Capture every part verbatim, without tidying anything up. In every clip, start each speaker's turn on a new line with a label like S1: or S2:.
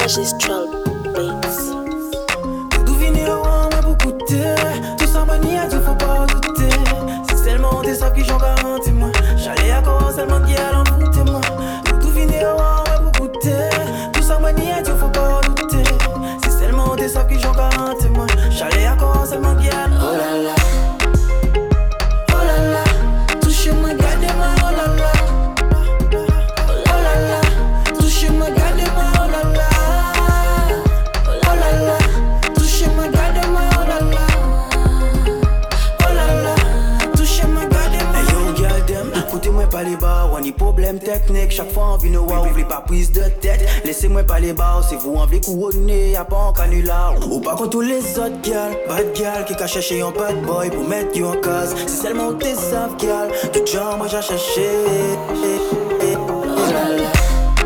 S1: Magistral Beats.
S2: Tout vini au rang, moi pour coûter. Tout ça mania, tout faut pas douter. Si seulement t'es ça qui j'en garantis moi. J'allais à quoi seulement qui a l'enfouté moi. Tout vini au rang, moi pour coûter. Tout ça mania, tout faut pas douter. Si seulement t'es ça qui j'en garantis moi. J'allais à quoi seulement qui a l'enfouté. Oh là là. Oh là là. Touchez-moi, gardez-moi, oh là là. Oh là là. Touchez-moi, gardez-moi, oh là là. Oh là là. Touchez-moi, gardez-moi, oh là là. Oh là là. Touchez-moi, gardez-moi. Hey yo, girl, dem, écoutez-moi pas les bars, on y problème technique. Chaque fois on vient nous voir, oubliez pas prise de tête. Laissez-moi pas les bars, si vous en voulez couronner, y'a pas un canular. Ou pas contre tous les autres gals, bad gal qui qu'a cherché un bad boy pour mettre you en case. Si seulement t'es savent gal, tout genre moi j'ai cherché. Oh là là.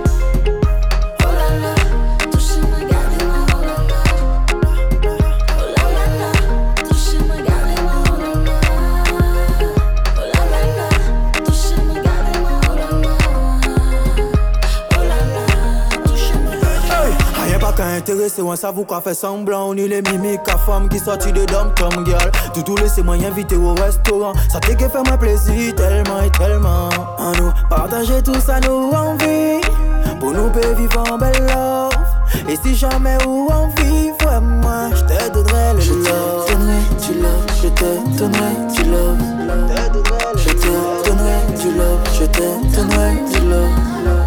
S2: Intéressé, on savait quoi faire semblant. On est les mimiques à femmes qui sortent de dom-tom girl. Tout tout laissez-moi inviter au restaurant. Ça t'est que fait moi plaisir tellement et tellement. On nous partager tout ça nous envie. Pour nous peut vivre en belle love. Et si jamais où on vit vraiment, je te donnerai le love. Je te donnerai du love. Je te donnerai du love. Je te donnerai du love. Je te donnerai du love.